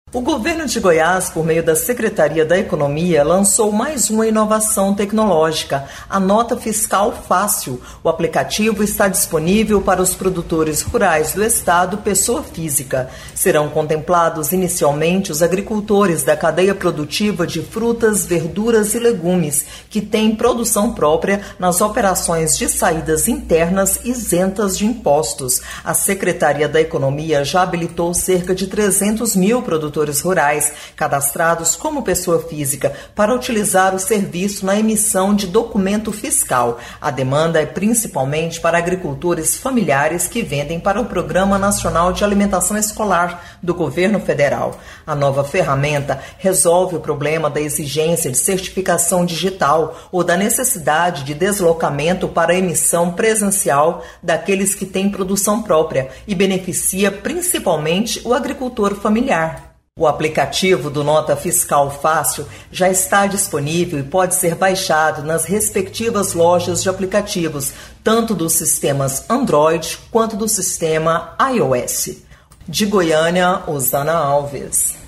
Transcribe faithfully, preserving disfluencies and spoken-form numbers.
O governo de Goiás, por meio da Secretaria da Economia, lançou mais uma inovação tecnológica, a Nota Fiscal Fácil. O aplicativo está disponível para os produtores rurais do estado, pessoa física. Serão contemplados inicialmente os agricultores da cadeia produtiva de frutas, verduras e legumes, que têm produção própria nas operações de saídas internas isentas de impostos. A Secretaria da Economia já habilitou cerca de trezentos mil produtores rurais cadastrados como pessoa física para utilizar o serviço na emissão de documento fiscal. A demanda é principalmente para agricultores familiares que vendem para o Programa Nacional de Alimentação Escolar do Governo Federal. A nova ferramenta resolve o problema da exigência de certificação digital ou da necessidade de deslocamento para a emissão presencial daqueles que têm produção própria e beneficia principalmente o agricultor familiar. O aplicativo do Nota Fiscal Fácil já está disponível e pode ser baixado nas respectivas lojas de aplicativos, tanto dos sistemas Android quanto do sistema iOS. De Goiânia, Osana Alves.